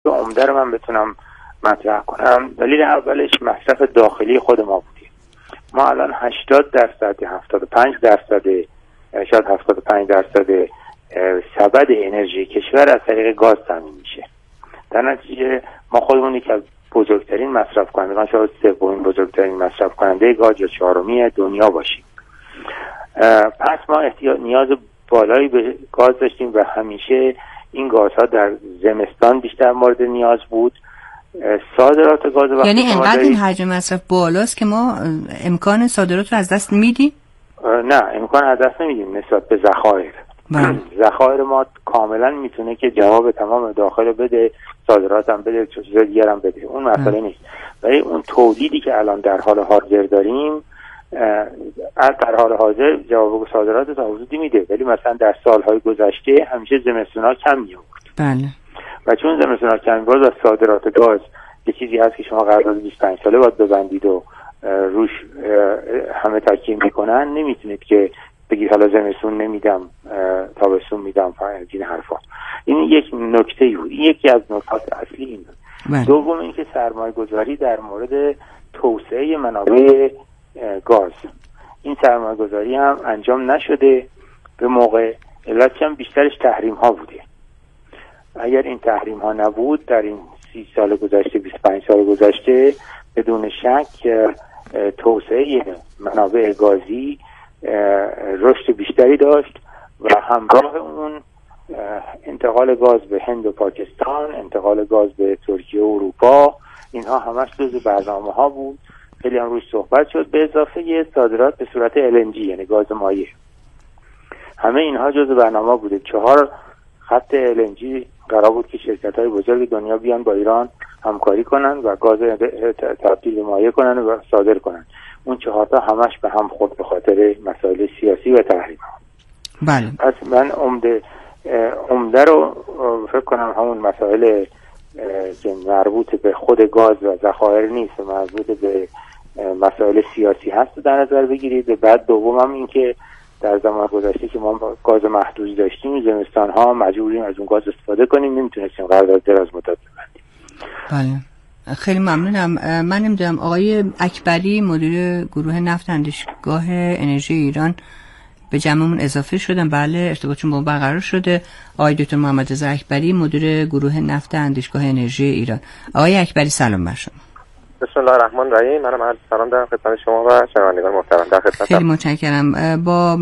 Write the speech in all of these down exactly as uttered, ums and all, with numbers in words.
عمده رو من بتونم مطرح کنم، دلیل اولش مصرف داخلی خود ما بوده. ما الان هشتاد درصد هفتاد و پنج درصد شاید هفتاد و پنج درصد سبد انرژی کشور از طریق گاز تامین میشه. در نتیجه ما خودمون یکی از بزرگترین مصرف کنندگان، شاید سومین بزرگترین مصرف کننده گاز یا چهارمی دنیا باشیم. پس ما احتیاج نیاز بالایی به گاز داشتیم و همیشه این گازها در زمستان بیشتر مورد نیاز بود. صادرات گاز، یعنی اینقدر این حجم مصرف بالاست که ما امکان صادرات رو از دست میدیم؟ نه، امکان از دست نمیدیم نسبت به ذخایر. ذخایر ما کاملا میتونه که جواب تمام داخل بده، صادرات هم بده، چیز دیگر هم بده، اون مسئله نیست. ولی اون تولیدی که الان در حال حاضر داریم در حال حاضر جواب صادرات تا حدودی میده، ولی مثلا در سالهای گذشته همیشه زمستونا کم می‌آورد. بله. و چون زمستونا کم می‌آورد و صادرات گاز یه چیزی هست که شما قرارداد بیست و پنج ساله باید ببندید و روش همه تاکید میکنن، نمیتونید که بگید حالا زمستون نمیدم تابستون میدم این حرفا. این یک نکته بود، این یکی از نکات اصلی این بود. دوم اینکه سرمایه گذاری در مورد توسعه منابع گاز، این سرمایه گذاری هم انجام نشده به موقع. علتش هم بیشترش تحریم ها بوده. اگر این تحریم ها نبود در این سی سال گذشته، بیست و پنج سال گذشته، بدون شک توسعه منابع گازی رشد بیشتری داشت و همراه اون انتقال گاز به هند و پاکستان، انتقال گاز به ترکیه و اروپا، اینها همش جزو برنامه ها بود. خیلی هم روش صحبت شد، به اضافه یه صادرات به صورت ال ان جی یعنی گاز مایع. همه اینها جزو برنامه بوده. چهار خط ال ان جی قرار بود که شرکت‌های بزرگ دنیا بیان با ایران همکاری کنن و گاز تبدیل به مایع کنن و صادر کنن. اون چهار تا همش به هم خورد به خاطر مسائل سیاسی و تحریم ها. بله. پس من عمده عمده رو فکر کنم همون مسائل که مربوط به خود گاز و ذخایر نیست، مربوط به مسائل سیاسی هست در نظر بگیرید. بعد دوم هم این که در زمان گذشته که ما گاز محدود داشتیم، زمستان ها مجبوریم از اون گاز استفاده کنیم، نمیتونستیم قرارداد دراز مدت ببندیم. بله، خیلی ممنونم. من نمیدونم آقای اکبری مدیر گروه نفت اندیشگاه انرژی ایران به جمعمون اضافه شدن. بله، ارتباطشون با ما برقرار شده. آقای دکتر محمد رضا اکبری مدیر گروه نفت اندیشگاه انرژی ایران. آقای اکبری سلام بر شما. بسم الله الرحمن الرحیم. منم عرض سلام دارم خدمت شما و شنوندگان محترم. در خدمتم. خیلی متشکرم. با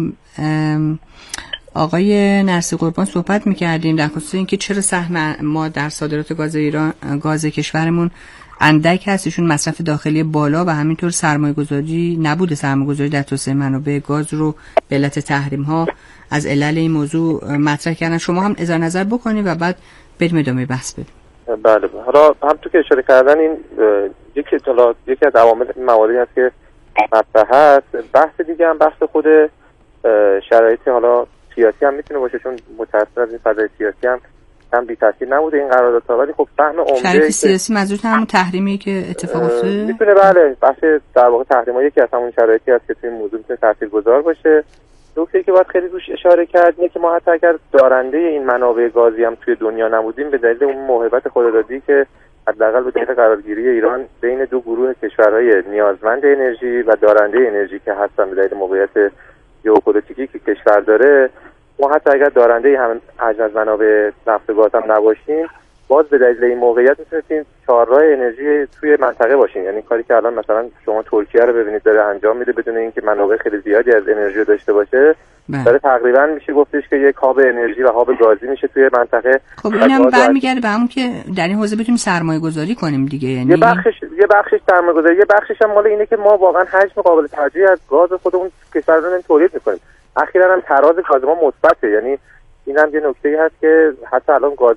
آقای نرسی قربان صحبت می‌کردیم در خصوص اینکه چرا سهم ما در صادرات گاز ایران گاز کشورمون اندک هست، ایشون مصرف داخلی بالا و همینطور سرمایه‌گذاری نبوده، سرمایه‌گذاری در توسعه منابع گاز رو به علت تحریم‌ها از علل این موضوع مطرح کردن. شما هم اظهار نظر بکنید و بعد بریم ادامه بحث بدیم. بله، حالا هم تو که اشاره کردن این یکی اطلاعات یکی از عوامل مواردی هست که مطرح هست. بحث دیگه هم بحث خود شرایط حالا سیاسی هم میتونه باشه، چون متأثر از این فضای سیاسی هم هم بی تاثیر نبوده این قراردادها. ولی خب فهم عمده شرایط سیاسی منظورت همون تحریمی که اتفاق افتاده میتونه. بله، بحث در واقع تحریم‌ها یکی از همون شرایطی هست که توی این موضوع میتونه تاثیرگذار باشه. نکته‌ای که باید خیلی روش اشاره کرد اینه که ما حتی اگر دارنده این منابع گازی هم توی دنیا نبودیم، به دلیل اون موهبت خدادادی که حداقل به دلیل قرارگیری ایران بین دو گروه کشورهای نیازمند انرژی و دارنده انرژی که هستن به دلیل موقعیت ژئوپلیتیکی که کشور داره، ما حتی اگر دارنده هم حجم از منابع نفت و گاز هم نباشیم، باز به دلیل این موقعیت میتونیم چهارراه انرژی توی منطقه باشیم. یعنی کاری که الان مثلا شما ترکیه رو ببینید داره انجام میده بدون اینکه منابع خیلی زیادی از انرژی داشته باشه، داره تقریبا میشه گفتش که یک هاب انرژی و هاب گازی میشه توی منطقه. خب اینم برمیگرده به همون که در این حوزه بتونیم سرمایه گذاری کنیم دیگه. یعنی یه بخشش یه بخشش سرمایه گذاری، یه بخشش هم مال اینه که ما واقعا حجم قابل توجهی از گاز خودمون کشورمون تولید میکنیم. اخیراً هم تراز گاز ما مثبته. یعنی این هم یه نکته‌ای هست که حتی الان گاز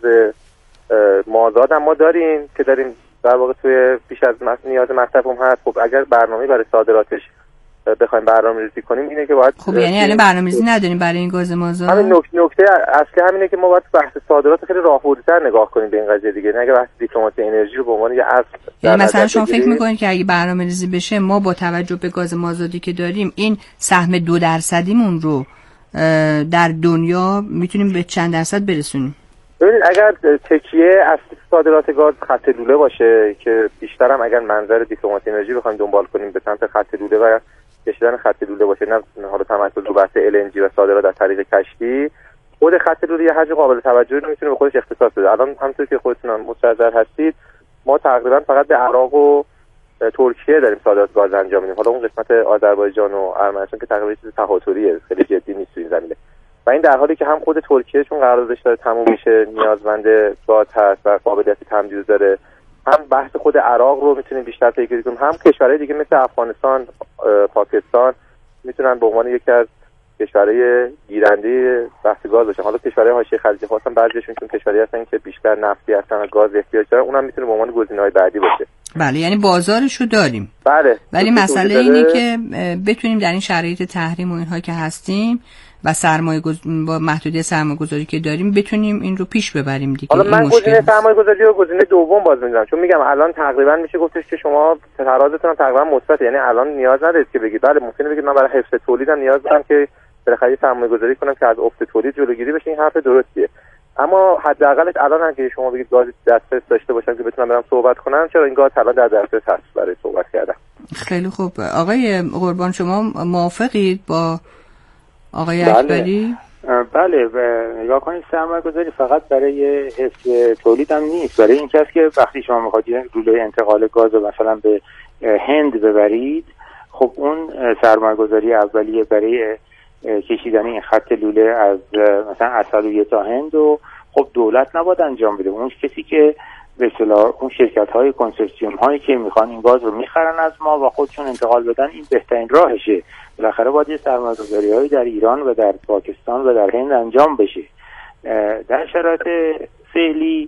مازاد هم ما داریم که داریم در واقع توی بیش از نیاز مصرف هم هست. خب اگر برنامه‌ای برای صادراتش بخوایم برنامه‌ریزی کنیم اینه که باید خب یعنی الان برنامه‌ریزی نداریم برای این گاز مازاد. همین نکته اصلی همینه که ما باید بحث صادرات خیلی راهبردتر نگاه کنیم به این قضیه دیگه، نه اگه بحث دیپلماسی انرژی رو به عنوان یه اصل. یعنی مثلا شما فکر می‌کنید که اگه برنامه‌ریزی بشه ما با توجه به گاز مازادی که داریم این سهم دو درصدیمون رو در دنیا میتونیم به چند درصد برسونیم؟ ببینید اگر تکیه اصلی صادرات گاز خط لوله باشه که بیشتر هم اگر منظر دیپلماسی انرژی بخوایم دنبال کنیم به سمت خط لوله و کشیدن خط لوله باشه، نه حالا تمرکز رو بحث ال ان جی و صادرات از طریق کشتی، خود خط لوله یه حجم قابل توجهی رو میتونه به خودش اختصاص بده. الان همونطور که خودتون مستحضر هستید ما تقریبا فقط به عراق و ترکیه داریم صادرات گاز انجام میدیم. حالا اون قسمت آذربایجان و ارمنستان که تقریبا چیز تهاتریه، خیلی جدی نیست این زمینه. و این در حالی که هم خود ترکیه چون قراردادش داره تموم میشه نیازمند گاز هست و قابلیت تمدید داره، هم بحث خود عراق رو میتونیم بیشتر پیگیری کنیم، هم کشورهای دیگه مثل افغانستان، پاکستان میتونن به عنوان یکی از کشورهای گیرنده بحث گاز باشن. حالا کشورهای حاشیه خلیج فارس هم بعضیشون چون کشورهایی هستن که بیشتر نفتی هستن و گاز احتیاج دارن، اونم میتونه به عنوان گزینه‌های بعدی باشه. بله، یعنی بازارشو داریم. بله. ولی مسئله اینه که بتونیم در این شرایط تحریم و اینها که هستیم و سرمایه گز... با محدودیت سرمایه گذاری که داریم بتونیم این رو پیش ببریم دیگه. حالا من گزینه سرمایه گذاری رو گزینه دوم باز می‌دونم، چون میگم الان تقریبا میشه گفتش که شما ترازتون تقریبا مثبته، یعنی الان نیاز ندارید که بگید بله ممکنه بگید من برای حفظ تولیدم نیاز دارم که بالاخره سرمایه گذاری کنم که از افت تولید جلوگیری بشه. این حرف درستیه، اما حداقلش الان اگه شما بگید گاز دسترس داشته باشم که بتونم برم صحبت کنم، چرا این گاز الان در دسترس هست برای صحبت کردن. خیلی خوب. آقای قربان شما موافقید با آقای اکبری؟ بله. بله، نگاه کنید سرمایه گذاری فقط برای حفظ تولید هم نیست، برای این کسی که وقتی شما میخواید لوله انتقال گاز رو مثلا به هند ببرید، خب اون سرمایه گذاری اولیه برای کشیدن این خط لوله از مثلا عسلویه تا هند و خب دولت نباید انجام بده. اون کسی که به اصطلاح اون شرکت های کنسورسیوم هایی که میخوان این گاز رو میخرن از ما و خودشون انتقال بدن، این بهترین راهشه. بالاخره باید یه سرمایه‌گذاری هایی در ایران و در پاکستان و در هند انجام بشه. در شرایط فعلی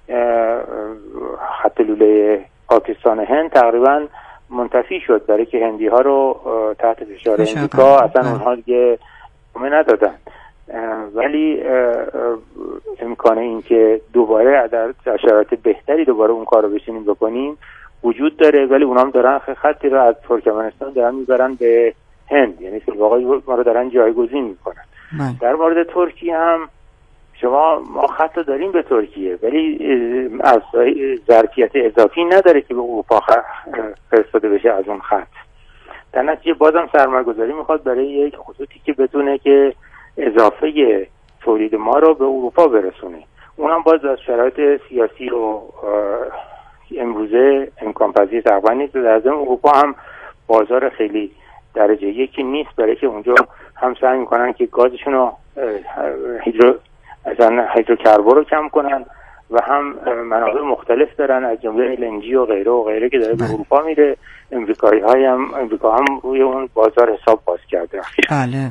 خط لوله پاکستان هند تقریبا منتفی شد، برای که هندی ها رو تحت فشار امریکا اصلا اونها دیگه همه ندادن. ولی امکان این که دوباره در شرایط بهتری دوباره اون کار رو بشینیم بکنیم وجود داره، ولی اونها هم دارن خطی رو از ترکمنستان دارن میبرن به هند، یعنی سلواقای ما رو دارن جایگزین میکنن. من. در مورد ترکیه هم شما ما خط داریم به ترکیه، ولی از ظرفیت اضافی نداره که به اروپا فرستاده بشه از اون خط. در نتیجه بازم سرمایه گذاری میخواد برای یک خطوطی که بتونه که اضافه تولید ما رو به اروپا برسونه. اونم باز از شرایط سیاسی و امروزه امکان پذیر تقریبا نیست. در ضمن اروپا هم بازار خیلی درجه یکی نیست، برای که اونجا هم سعی میکنن که گازشون رو هیدرو مثلا هیدروکربن رو کم کنن و هم منابع مختلف دارن از جمله ال ان جی و غیره و غیره که داره به اروپا میره. امریکایی های هم امریکا هم روی اون بازار حساب باز کرده. بله.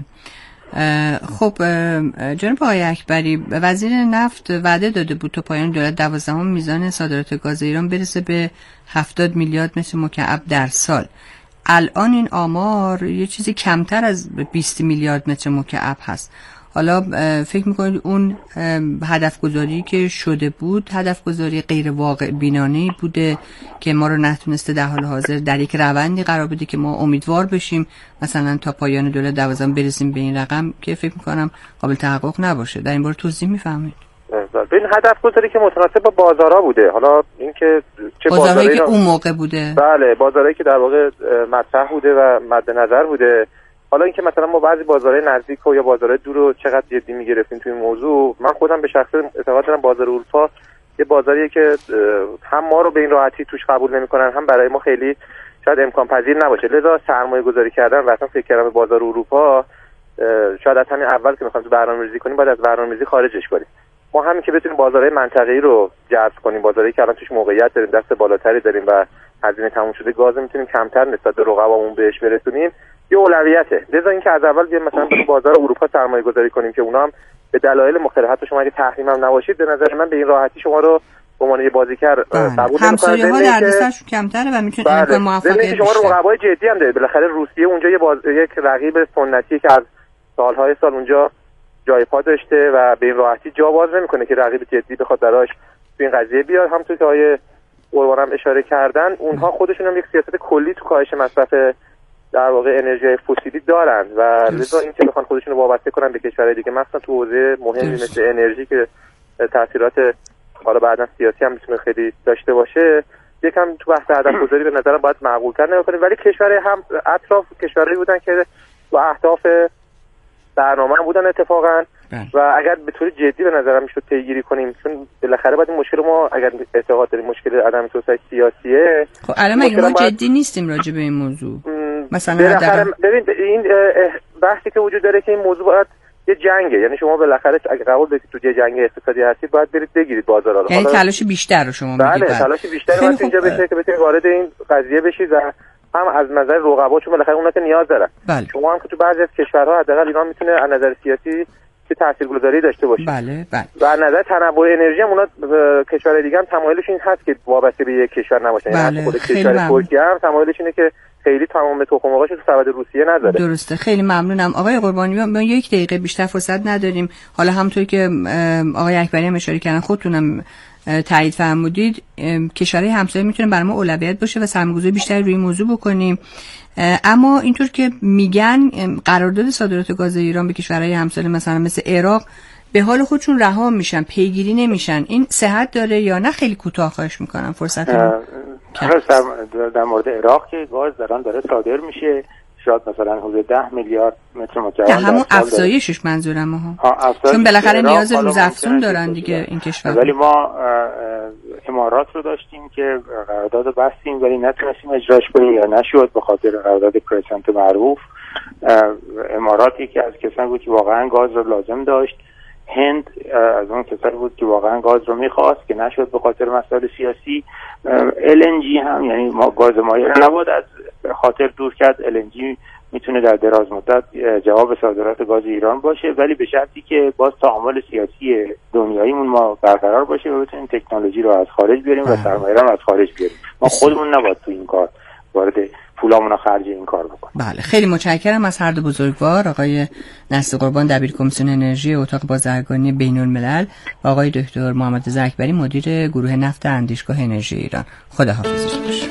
خب جناب آقای اکبری، وزیر نفت وعده داده بود تا پایان دولت دوازدهم میزان صادرات گاز ایران برسه به هفتاد میلیارد متر مکعب در سال. الان این آمار یه چیزی کمتر از بیست میلیارد متر مکعب هست. حالا فکر میکنید اون هدف گذاری که شده بود هدف گذاری غیر واقع بینانه‌ای بوده که ما رو نتونسته در حال حاضر در یک روندی قرار بده که ما امیدوار بشیم مثلا تا پایان دولت دوازدهم برسیم به این رقم که فکر میکنم قابل تحقق نباشه؟ در این باره توضیح میفهمید؟ این هدف گذاری که متناسب با بازارها بوده. حالا اینکه چه بازارهایی که اون موقع بوده، بله بازارهایی که در واقع مطرح بوده و مد نظر بوده. حالا اینکه مثلا ما بعضی بازارهای نزدیک و یا بازارهای دور رو چقدر جدی میگرفتیم توی موضوع، من خودم به شخصه اعتقاد دارم بازار اروپا یه بازاریه که هم ما رو به این راحتی توش قبول نمیکنن، هم برای ما خیلی شاید امکان پذیر نباشه. لذا سرمایه گذاری کردن و اصلا فکر کردن به بازار اروپا شاید از همین اول که میخوایم تو برنامه‌ریزی کنیم باید از برنامه‌ریزی خارجش کنیم. ما همین که بتونیم بازارهای منطقه‌ای رو جذب کنیم، بازاری که الان توش موقعیت داریم، دست بالاتری داریم و هزینه تموم شده گاز میتونیم کمتر نسبت به رقبامون بهش برسونیم، یه اولویته. لذا اینکه از اول بیایم مثلا به بازار اروپا سرمایه گذاری کنیم که اونا هم به دلایل مختلف، حتی شما اگه تحریم هم نباشید، به نظر من به این راحتی شما رو به عنوان یه بازیگر قبول نمی‌کنن. همسایه‌ها دردسرشون کمتره و میتونید امکان موفقیت شما رقبای جدی هم دارید. بالاخره روسیه اونجا یه باز... یک رقیب سنتی که از سالهای سال اونجا جای پا داشته و به این راحتی جا باز نمیکنه که رقیب جدی بخواد براش تو این قضیه بیاد. همونطور که آیه قربانم اشاره کردن، اونها خودشون هم یک سیاست کلی تو کاهش مصرف در واقع انرژی فسیلی دارن و لذا این که بخوان خودشون رو وابسته کنن به کشورهای دیگه، مثلا تو حوزه مهمی مثل انرژی که تاثیرات حالا بعدا سیاسی هم میتونه خیلی داشته باشه، یکم تو بحث هدف گذاری به نظرم باید معقول‌تر نگاه کنیم. ولی کشورهای هم اطراف کشورهایی بودن که با اهداف برنامه بودن اتفاقا و اگر به طور جدی به نظرم میشد پیگیری کنیم، چون بالاخره باید این مشکل ما اگر اعتقاد داریم مشکل عدم توسعه سیاسیه، خب الان مگه ما باید... جدی نیستیم راجع به این موضوع؟ مثلا بالاخره ببین این بحثی که وجود داره که این موضوع باید یه جنگه، یعنی شما بالاخره اگه قبول دارید تو یه جنگ اقتصادی هستید باید برید بگیرید بازارا رو. یعنی تلاش بیشتر رو شما میگید. بله تلاش بیشتر باید اینجا بشه که بتونید وارد این قضیه بشید و هم از نظر رقبا، چون بالاخره اونا که نیاز دارن. بله. شما هم که تو بعضی از کشورها حداقل ایران میتونه از نظر سیاسی که تاثیرگذاری داشته باشه. بله بله. و از نظر تنوع انرژی هم اونا کشورهای دیگه هم تمایلش این هست که وابسته به یک کشور نباشه. بله. یعنی خود کشور ترکیه هم تمایلش اینه که خیلی تمام تخم مرغاش تو سبد روسیه نداره. درسته. خیلی ممنونم آقای قربانی. ما یک دقیقه بیشتر فرصت نداریم. حالا همونطور که آقای اکبری هم اشاره کردن، خودتونم تایید فرمودید، کشورهای همسایه میتونه برای ما اولویت باشه و سرمایه‌گذاری بیشتری روی این موضوع بکنیم. اما اینطور که میگن قرارداد صادرات گاز ایران به کشورهای همسایه مثلا مثل عراق به حال خودشون رها میشن، پیگیری نمیشن. این صحت داره یا نه؟ خیلی کوتاه خواهش میکنم فرصت رو. در مورد عراق که گاز در آن داره صادر میشه، شاید مثلا حدود ده میلیارد متر مکعب. همون افزایشش منظورم ها. چون بالاخره نیاز روزافزون دارن دیگه این کشور. ولی ما امارات رو داشتیم که قرارداد بستیم ولی نتونستیم اجراش کنیم یا نشد به خاطر قرارداد کرسنت معروف. امارات یکی از کسانی بود که واقعا گاز رو لازم داشت. هند از اون کسانی بود که واقعا گاز رو میخواست که نشد به خاطر مسائل سیاسی. ال ان جی هم، یعنی ما گاز مایع رو نباید از خاطر دور کرد. ال ان جی میتونه در دراز مدت جواب صادرات گاز ایران باشه، ولی به شرطی که باز تعامل سیاسی دنیاییمون ما برقرار باشه و بتونیم تکنولوژی رو از خارج بیاریم و سرمایه رو از خارج بیاریم. ما خودمون نباید تو این کار وارد پولامون رو خرج این کار بکنیم. بله خیلی متشکرم از هر دو بزرگوار، آقای نصر قربان دبیر کمیسیون انرژی اتاق بازرگانی بین‌الملل و آقای دکتر محمد رضا اکبری مدیر گروه نفت اندیشگاه انرژی ایران. خداحافظ باشه.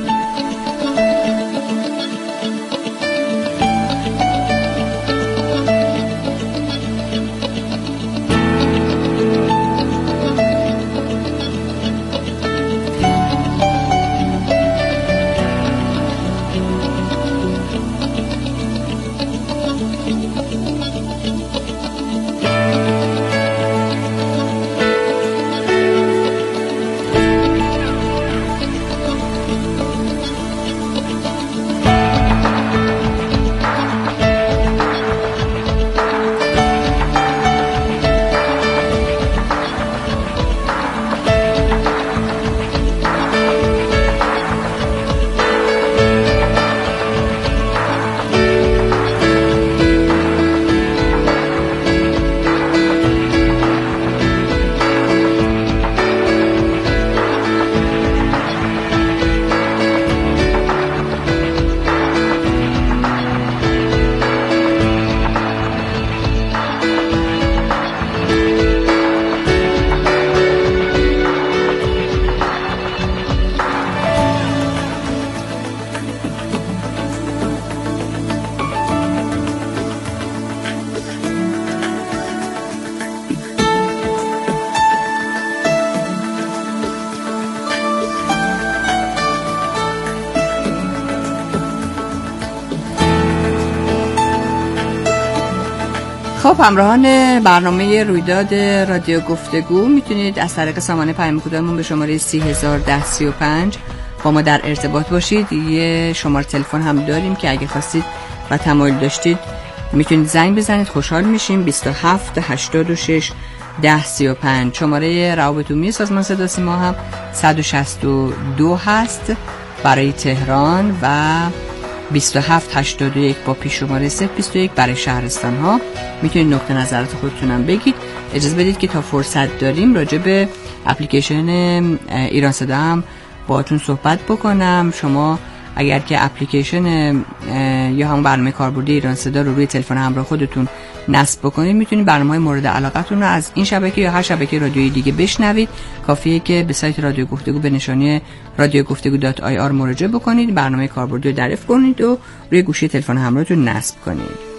خب همراهان برنامه رویداد رادیو گفتگو، میتونید از طریق سامانه پیام کدمون به شماره سی هزار و ده سی و پنج با ما در ارتباط باشید. یه شماره تلفن هم داریم که اگه خواستید و تمایل داشتید میتونید زنگ بزنید، خوشحال میشیم. بیست و هفت هشتاد و شش ده سی و پنج. شماره روابط عمومی سازمان صدا سیما هم صد و شصت و دو هست برای تهران و بیست و هفت هشتاد و یک با پیش شماره صفر بیست و یک برای شهرستان ها. میتونید نقطه نظرات خودتونم بگید. اجازه بدید که تا فرصت داریم راجع به اپلیکیشن ایران صدا هم باهاتون صحبت بکنم. شما اگر که اپلیکیشن یا همون برنامه کاربردی ایران صدا رو روی تلفن همراه خودتون نصب بکنید، میتونید برنامه‌های مورد علاقتون رو از این شبکه یا هر شبکه رادیویی دیگه بشنوید. کافیه که به سایت رادیو گفتگو به نشانی رادیو گفتگو دات آی آر مراجعه بکنید، برنامه کاربردی رو دریافت کنید و روی گوشی تلفن همراهتون نصب کنید.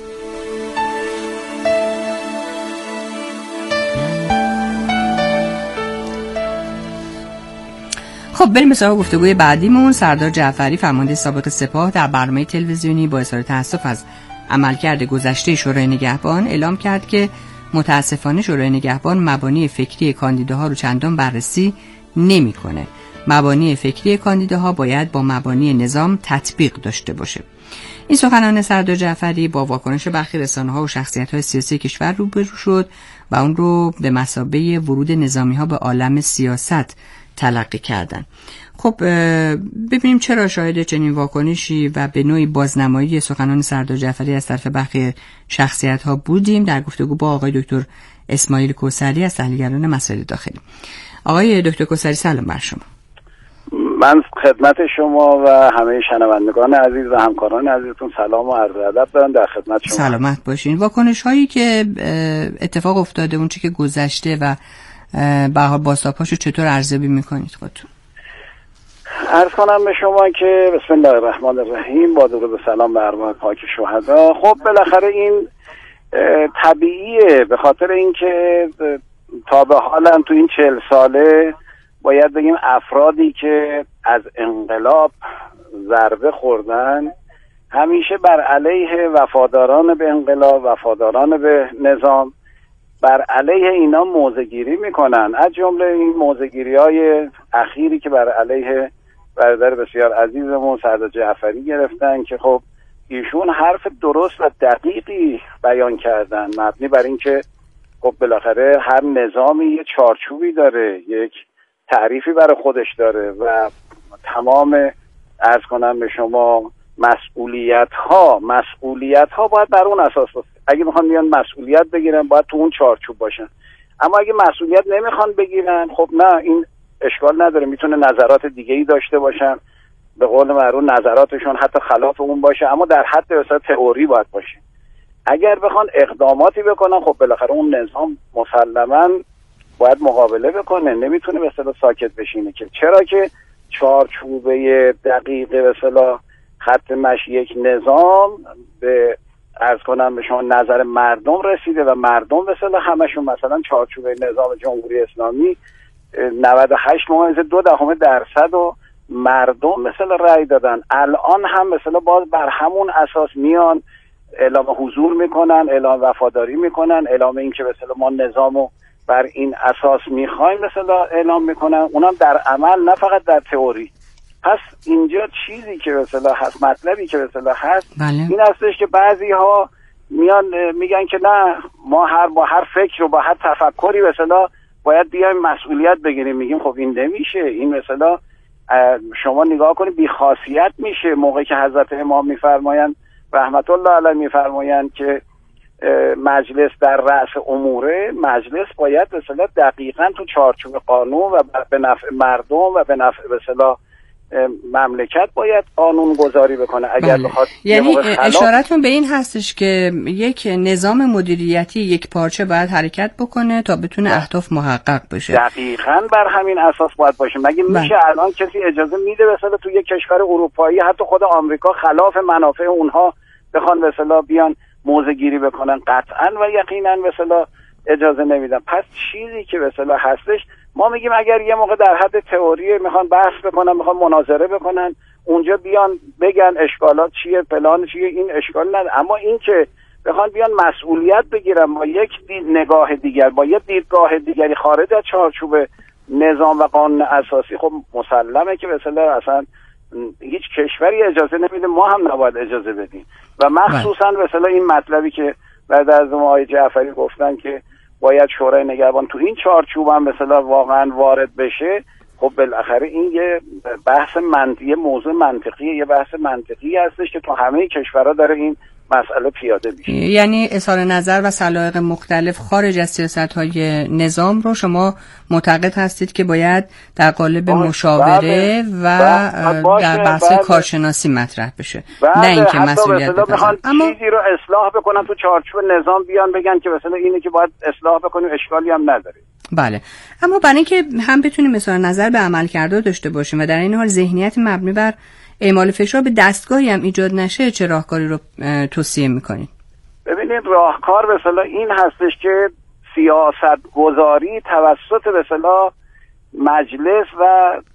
خب بریم به سراغ گفتگوی بعدیمون. سردار جعفری فرمانده سابق سپاه در برنامه تلویزیونی با اظهار تأسف از عملکرد گذشته شورای نگهبان اعلام کرد که متاسفانه شورای نگهبان مبانی فکری کاندیداها رو چندان بررسی نمی‌کنه. مبانی فکری کاندیداها باید با مبانی نظام تطبیق داشته باشه. این سخنان سردار جعفری با واکنش برخی رسانه‌ها و شخصیت‌های سیاسی کشور روبرو شد و اون رو به مثابه ورود نظامی‌ها به عالم سیاست تلقی کردن. خب ببینیم چرا شاهد چنین واکنشی و به نوعی بازنمایی سخنان سردار جعفری از طرف برخی شخصیت‌ها بودیم. در گفتگو با آقای دکتر اسماعیل کوثری از تحلیلگران مسائل داخلی. آقای دکتر کوثری سلام بر شما. من خدمت شما و همه شنوندگان عزیز و همکاران عزیزتون سلام و عرض ادب دارم. در خدمت شما. سلامت باشین. واکنش هایی که اتفاق افتاده، اون چی که گذشته و به حال بازتاب‌هاشو چطور ارزیابی میکنید خودتون؟ عرض کنم به شما که بسم الله الرحمن الرحیم، با درود و سلام به ارواح پاک شهدا. خب بالاخره این طبیعیه، به خاطر اینکه تا به حالا تو این چهل ساله باید بگیم افرادی که از انقلاب ضربه خوردن همیشه بر علیه وفاداران به انقلاب، وفاداران به نظام، بر علیه اینا موضع‌گیری میکنن. از جمله این موضع‌گیری‌های اخیری که بر علیه برادر بسیار عزیزمون سردار جعفری گرفتن که خب ایشون حرف درست و دقیقی بیان کردن، مبنی بر اینکه خب بالاخره هر نظامی یه چارچوبی داره، یک تعریفی برای خودش داره و تمام عرض کنم به شما مسئولیت ها مسئولیت ها باید بر اون اساس باشه. اگه میخوان میان مسئولیت بگیرن باید تو اون چارچوب باشن، اما اگه مسئولیت نمیخوان بگیرن خب نه، این اشکال نداره، میتونه نظرات دیگه ای داشته باشن، به قول معروف نظراتشون حتی خلاف اون باشه، اما در حد مثلا تئوری باید باشه. اگر بخوان اقداماتی بکنن خب بالاخره اون نظام مسلماً باید مقابله بکنه، نمیتونه به اصطلاح ساکت بشینه که چرا که چارچوبه دقیق به اصطلاح خط مشی یک نظام به عرض کنم به شما نظر مردم رسیده و مردم به اصطلاح همشون مثلا چارچوبه نظام جمهوری اسلامی نود و هشت ممیز دو دهم درصد و مردم مثلا رأی دادن. الان هم مثلا باز بر همون اساس میان اعلام حضور میکنن، اعلام وفاداری میکنن، اعلام این که مثلا ما نظامو بر این اساس میخوایم مثلا اعلام میکنن، اونم در عمل نه فقط در تئوری. پس اینجا چیزی که مثلا هست، مطلبی که مثلا هست بله. این هستش که بعضی ها میان میگن که نه، ما هر با هر فکر و با هر تفکری مثلا باید بیایم مسئولیت بگیریم. میگیم خب این نمیشه، این مثلا شما نگاه کنید بی‌خاصیت میشه موقعی که حضرت امام میفرمایند رحمت الله علیه میفرمایند که مجلس در رأس اموره، مجلس باید به اصطلاح دقیقاً تو چارچوب قانون و به نفع مردم و به نفع به اصطلاح مملکت باید قانون گذاری بکنه. اگر بله. بخواد یعنی اشارتون به این هستش که یک نظام مدیریتی یک پارچه باید حرکت بکنه تا بتونه اهداف محقق بشه. دقیقاً بر همین اساس باید باشه. مگه بله. میشه الان کسی اجازه میده مثلا تو یک کشور اروپایی، حتی خود آمریکا، خلاف منافع اونها بخوان مثلا بیان موضع گیری بکنن؟ قطعاً و یقیناً مثلا اجازه نمیدن. پس چیزی که مثلا هستش، ما میگیم اگر یه موقع در حد تئوری میخوان بحث بکنن، میخوان مناظره بکنن، اونجا بیان بگن اشکالات چیه، پلان چیه، این اشکال نداره. اما این که بخوان بیان مسئولیت بگیرن با یک دید نگاه دیگر، با یک دیدگاه دیگری خارج از چارچوب نظام و قانون اساسی، خب مسلمه که مثلا اصلا هیچ کشوری اجازه نمیده، ما هم نباید اجازه بدیم. و مخصوصا مثلا این مطلبی که بعد از ما آقای جعفری گفتن که باید شورای نگهبان تو این چارچوب هم مثلا واقعا وارد بشه، خب بالاخره این یه بحث منطقی، موضوع منطقیه، یه بحث منطقی هستش که تو همه کشورها داره این مسئله پیاده میشه. یعنی اظهار نظر و سلایق مختلف خارج از سیاست‌های نظام رو شما معتقد هستید که باید در قالب مشاوره و در بحث کارشناسی مطرح بشه، نه اینکه مسئولیت بپذیرن. اما چیزی رو اصلاح بکنن تو چارچوب نظام، بیان بگن که مثلا اینه که باید اصلاح بکنیم، اشکالی هم نداره. بله، اما برای اینکه هم بتونیم اظهار نظر به عملکرد داشته باشیم و در این حال ذهنیت مبنی بر اعمال فشار به دستگاهی هم ایجاد نشه، چه راهکاری رو توصیه میکنید؟ ببینید راهکار به اصطلاح این هستش که سیاست گذاری توسط به اصطلاح مجلس و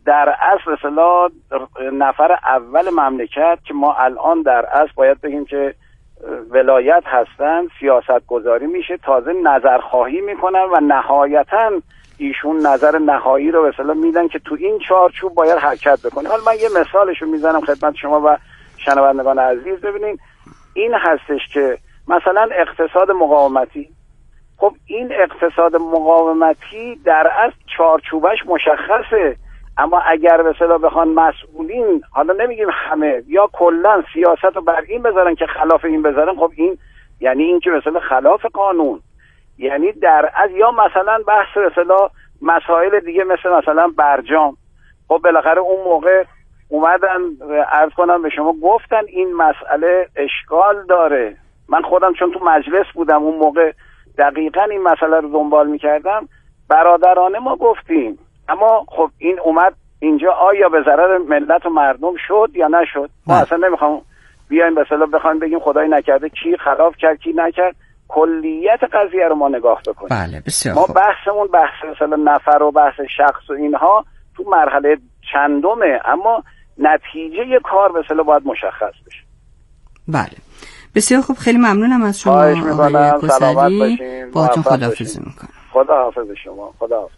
در اصل مثلا نفر اول مملکت که ما الان در اصل باید بگیم که ولایت هستن، سیاست گذاری میشه، تازه نظرخواهی میکنن و نهایتاً ایشون نظر نهایی رو مثلا میدن که تو این چارچوب باید حرکت بکنه. حالا من یه مثالشو میزنم خدمت شما و شنوندگان عزیز. ببینید این هستش که مثلا اقتصاد مقاومتی، خب این اقتصاد مقاومتی در اصل چارچوبش مشخصه، اما اگر مثلا بخوان مسئولین، حالا نمیگیم همه، یا کلا سیاست رو بر این بذارن که خلاف این بذارن، خب این یعنی این که مثلا خلاف قانون، یعنی در از یا مثلا بحث مثلا مسائل دیگه مثل مثلا برجام، خب بالاخره اون موقع اومدن عرض کنم به شما گفتن این مسئله اشکال داره. من خودم چون تو مجلس بودم اون موقع دقیقاً این مسئله رو دنبال میکردم، برادرانه ما گفتیم، اما خب این اومد اینجا آیا به ضرر ملت و مردم شد یا نشد؟ ما اصلا نمیخوام بیایم مثلا بخوایم بگیم خدای نکرده کی خلاف کرد کی نکرد، کلیت قضیه رو ما نگاه بکنیم. بله بسیار ما خوب. بحثمون بحث مثلا نفر و بحث شخص و اینها تو مرحله چندمه، اما نتیجه کار مثلا باید مشخص بشه. بله بسیار خوب، خیلی ممنونم از شما آقای کسری، باهاتون خداحافظی میکنم. خداحافظ شما. خداحافظ.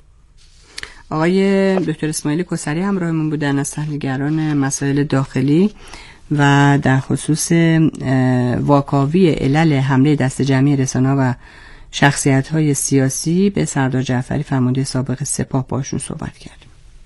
آقای دکتر اسماعیل کسری همراهمون بودن از تحلیلگران مسائل داخلی و در خصوص واکاوی علل حمله دست جمعی رسانه‌ها و شخصیت‌های سیاسی به سردار جعفری فرمانده سابق سپاه باشون صحبت کردیم.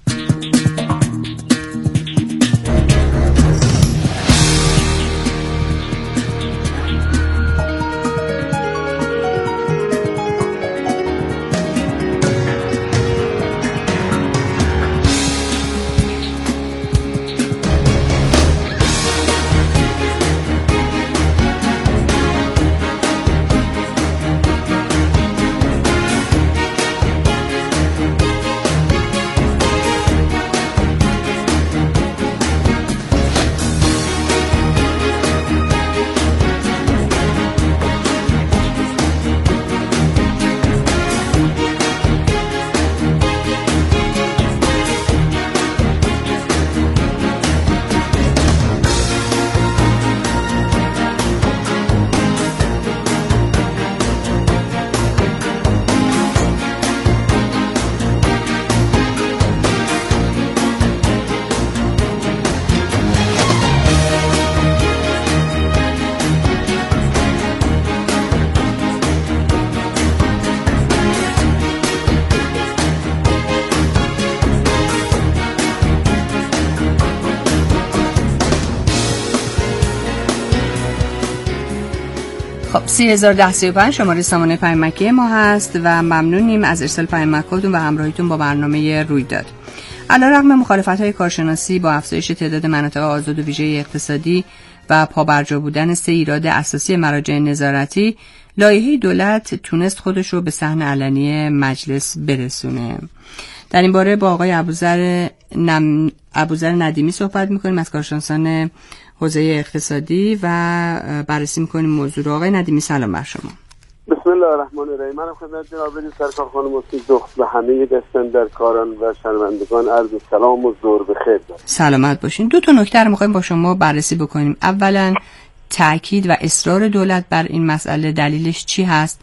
سی هزار ده سی و پنج شماره سامانه پیام مکی ما هست و ممنونیم از ارسال پیام مکاتون و همراهیتون با برنامه رویداد. علیرغم مخالفت‌های کارشناسی با افزایش تعداد مناطق آزاد و ویژه اقتصادی و پابرجا بودن سه ایراد اساسی مراجع نظارتی، لایحه دولت تونست خودش رو به صحن علنی مجلس برسونه. در این باره با آقای ابوذر نم... ابوذر ندیمی صحبت می‌کنیم از کارشناسان حوزه اقتصادی و بررسی می‌کنیم موضوع رو. آقای ندیمی سلام بر شما. بسم الله الرحمن الرحیم. من خدمت جناب سرکار خانم مصطفی و همه دستندرکاران و شنوندگان عرض سلام و ظهر بخیر دارم. سلامت باشین. دو تا نکته رو می‌خوایم با شما بررسی بکنیم. اولا تأکید و اصرار دولت بر این مسئله، دلیلش چی هست؟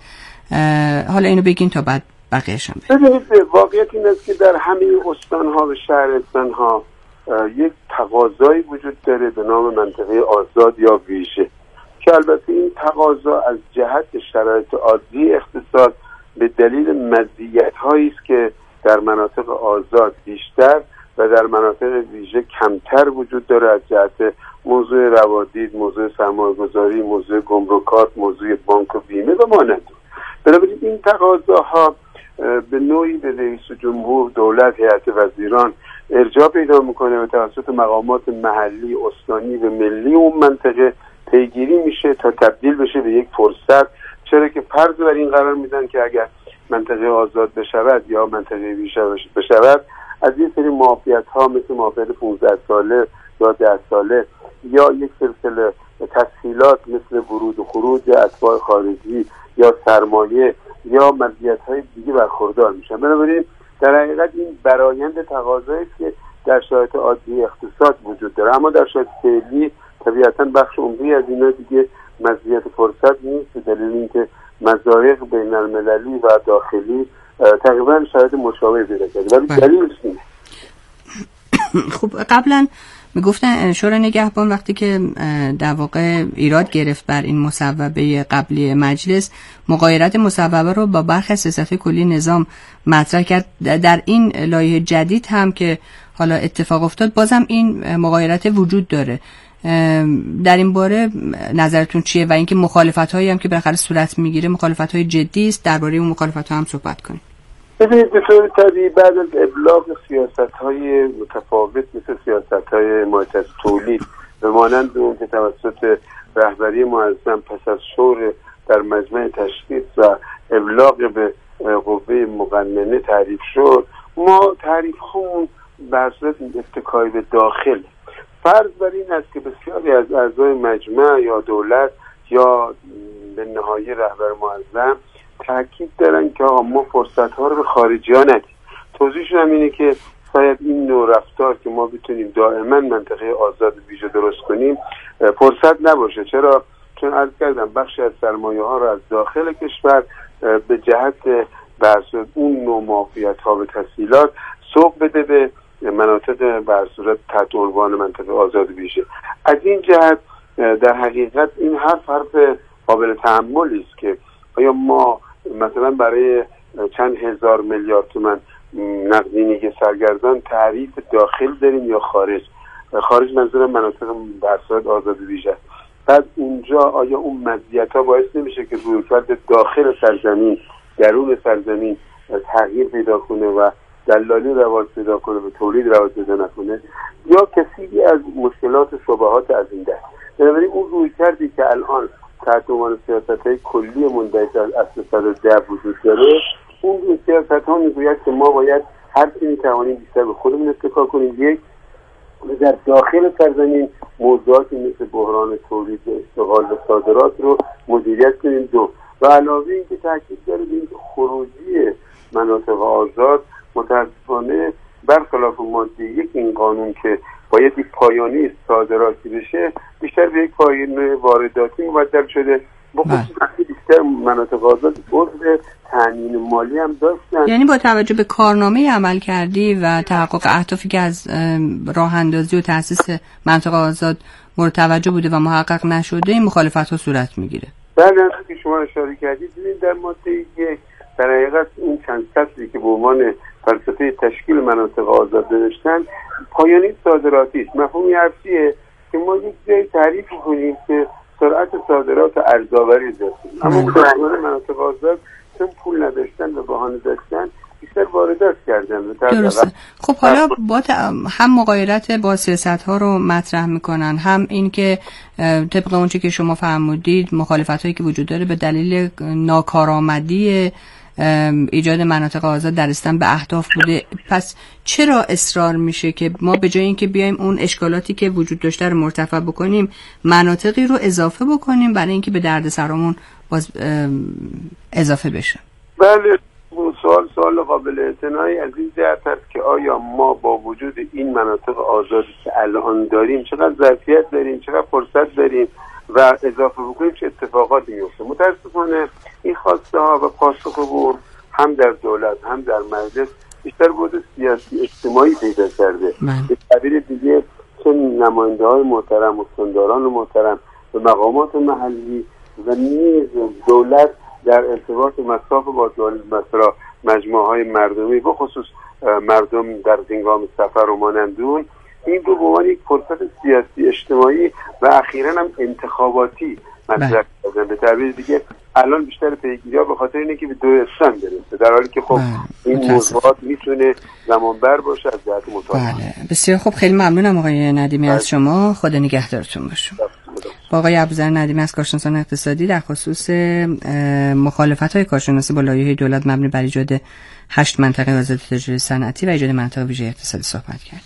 حالا اینو بگین تا بعد بقیه‌اش هم بگین. ببینید واقعیت این است که در همه استان‌ها و شهرستان‌ها یک تقاضایی وجود داره به نام منطقه آزاد یا ویژه که البته این تقاضا از جهت شرایط عادی اقتصاد به دلیل مزیت‌هایی است که در مناطق آزاد بیشتر و در مناطق ویژه کمتر وجود داره، از جهت موضوع روادید، موضوع سرمایه‌گذاری، موضوع گمرکات، موضوع بانک و بیمه و مانند. بنابراین این تقاضاها به نوعی به رئیس جمهور، دولت، هیئت وزیران ارجاع پیدا میکنه و توسط مقامات محلی، استانی و ملی اون منطقه پیگیری میشه تا تبدیل بشه به یک فرصت، چرا که فرض بر این قرار میدن که اگر منطقه آزاد بشود یا منطقه ویژه بشود، از این سری معافیت ها مثل معافیت پانزده ساله یا ده ساله یا یک سلسله تسهیلات مثل ورود و خروج اتباع خارجی یا سرمایه یا مزیت های دیگه برخوردار میشن. بنابراین در حقیقت این برآیند تقاضایی است که در شرایط عادی اقتصاد وجود داره، اما در شرایط فعلی طبیعتاً بخش عمدی از اینا دیگه مزیت فرصت نیست به دلیل اینکه مضایق بین المللی و داخلی تقریبا شرایط مشابه پیدا کرده. ولی دلیلش اینه. خب قبلا میگفتن شورای نگهبان وقتی که در واقع ایراد گرفت بر این مصوبه قبلی مجلس، مغایرت مصوبه رو با برخی از سیاست‌های کلی نظام مطرح کرد. در این لایحه جدید هم که حالا اتفاق افتاد بازم این مغایرت وجود داره. در این باره نظرتون چیه و اینکه مخالفت‌هایی هم که بالاخره صورت میگیره مخالفت‌های جدی است، درباره اون مخالفت‌ها هم صحبت کنیم. ببینید به طور طبیعی بعد از ابلاغ سیاست‌های متفاوت مثل سیاست‌های محیط از تولید به مانند اون که توسط رهبری معظم پس از شور در مجمع تشخیص و ابلاغ به قوه مقننه تعریف شد، ما تعریف خون بر صورت اتکای به داخل. فرض بر این است که بسیاری از اعضای مجمع یا دولت یا به نهایه رهبر معظم تاکید دارن که آقا ما فرصت‌ها رو به خارجی‌ها ندیم. توضیحشون هم اینه که شاید این نوع رفتار که ما بتونیم دائما منطقه آزاد ویژه درست کنیم فرصت نباشه. چرا؟ چون عرض کردم بخشی از سرمایه‌ها رو از داخل کشور به جهت برصورت اون نوع معافیت‌ها به تسهیلات سوق بده به مناطق برصورت تحت عنوان منطقه آزاد ویژه. از این جهت در حقیقت این حرف حرف قابل تأملی است که آیا ما مثلا برای چند هزار میلیارد تومان نقدینگی سرگردان تعریف داخل داریم یا خارج؟ خارج منظور مناطق برصورت آزاد ویژه. بعد اونجا آیا اون مزیت‌ها باعث نمیشه که رویکرد داخل سرزمین، درون سرزمین تغییر پیدا کنه و دلالی رواج پیدا کنه و تولید رواج پیدا نکنه، یا کسی از مشکلات و شبهات از این دست؟ بنابراین اون رویکردی که الان تحت عنوان سیاست‌های کلی مندرج از اصل صد و ده وجود داره، اون سیاست‌ها میگوید که ما باید هر چی می‌توانیم بیشتر به خودمون اتکا کنیم. یک، در داخل سرزمین موضوعاتی مثل بحران تولید، اشتغال و صادرات رو مدیریت کنیم. دو، و علاوه این که تاکید داره به اینکه خروجی مناطق آزاد متاسفانه برخلاف ماده یک این قانون که باید یک پایانی صادراتی بشه، بیشتر به یک پایان وارداتی مبدل شده. بخصوص بیشتر مناطق آزاد عضو تامین مالی هم داشتن. یعنی با توجه به کارنامه عمل کردی و تحقق اهدافی که از راه اندازی و تأسیس مناطق آزاد مورد توجه بوده و محقق نشده، این مخالفت‌ها صورت میگیره. بله، همونطور که شما اشاره کردید ببینید در ماده یک در حقیقت این چند فصلی که به عنوان فلسفه تشکیل مناطق آزاد نوشتن پایانی صادراتی است. مفهومی حرفیه که ما یک جایی تعریف کنیم که سرعت صادرات و ارزآوری داشتیم، اما در مناطق آزاد چون پول نداشتن و بهانه داشتن بیشتر واردات کردن. درسته. خب حالا با هم مغایرت با سیاست‌ها رو مطرح میکنن، هم این که طبق اونچه که شما فرمودید مخالفت‌هایی که وجود داره به دلیل ناکارآمدی ایجاد مناطق آزاد در رسیدن به اهداف بوده. پس چرا اصرار میشه که ما به جای اینکه بیایم اون اشکالاتی که وجود داشته رو مرتفع بکنیم، مناطقی رو اضافه بکنیم برای اینکه به دردسرامون باز اضافه بشه؟ بله، سوال سوال قابل اعتنایی از این جهت است که آیا ما با وجود این مناطق آزادی که الان داریم چقدر ظرفیت داریم، چقدر فرصت داریم و اضافه بکنیم چه اتفاقاتی میفته؟ متاسفانه این خواسته ها و پاسخگو هم در دولت هم در مجلس بیشتر بود سیاسی اجتماعی پیدا کرده. به تعبیر دیگه چه نماینده های محترم، استانداران محترم و مقامات محلی و نیز دولت در ارتباط مصاف با مثلا مجموعه های مردمی و خصوص مردم در هنگام سفر و مانندون، این رو به عنوان یک فرصت سیاسی اجتماعی و اخیراً هم انتخاباتی مطرح کردن. به تعبیر دیگه الان بیشتر پیگیری‌ها به خاطر اینه که به دو استان برسه، در حالی که خب این موضوعات میتونه زمان بر باشه از جهت مطالعه. بله، بسیار خوب. خیلی ممنونم آقای ندیمی از شما. خدا نگهدارتون باشه. با آقای ابوذر ندیمی از کارشناسان اقتصادی در خصوص مخالفت‌های کارشناسی با لایحه دولت مبنی بر ایجاد هشت منطقه آزاد تجاری صنعتی و ایجاد منطقه ویژه اقتصادی صحبت کردیم.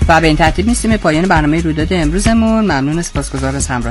و به این ترتیب میستیم پایان برنامه رویداد امروزمون. ممنون، سپاسگزار از همراهی.